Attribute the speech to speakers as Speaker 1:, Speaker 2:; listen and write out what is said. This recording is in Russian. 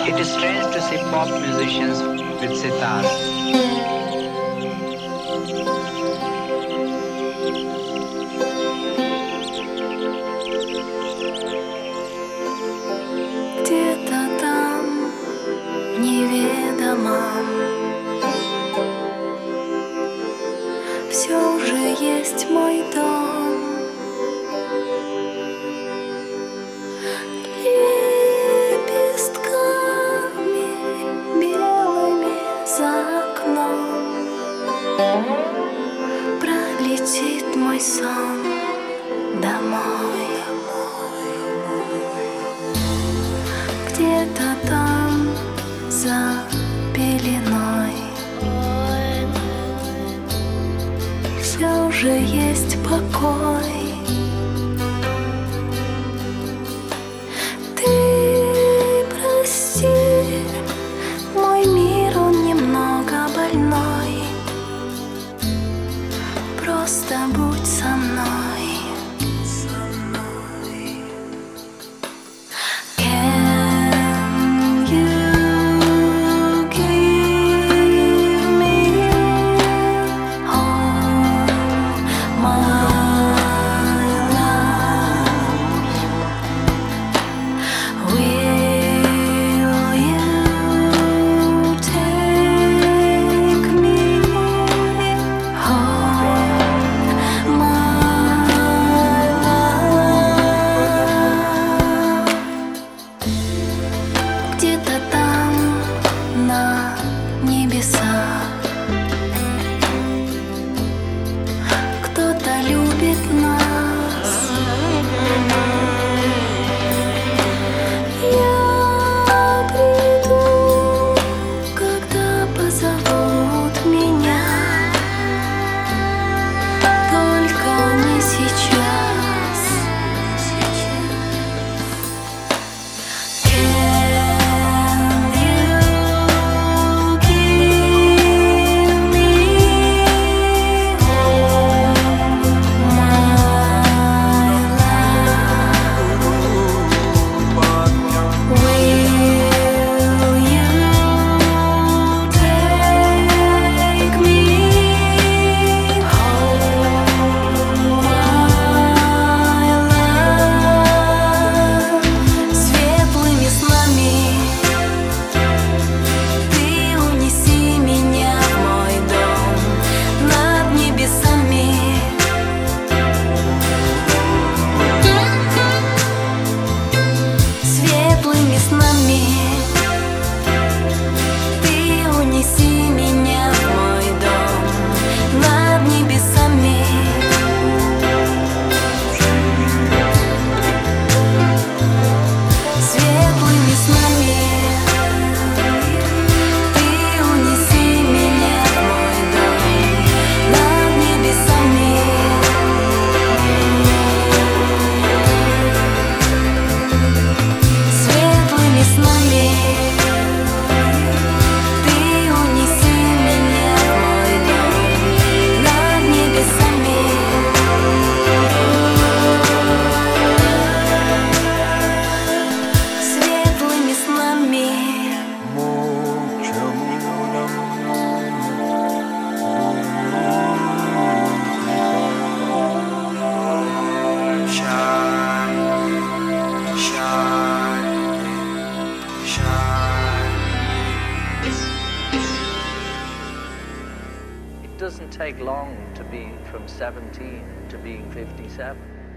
Speaker 1: It is strange to see pop musicians with sitar.
Speaker 2: Где-то там, в неведомом, все уже есть мой дом. Лепестками белыми за окном пролетит мой сон домой. Где-то там, за пеленой, все же есть покой. Ты прости, мой мир, он немного больной. Просто будь со мной. Где-то там, на небесах, кто-то любит нас. Я приду, когда позовут меня, только не сейчас.
Speaker 3: It doesn't take long to be from 17 to being 57.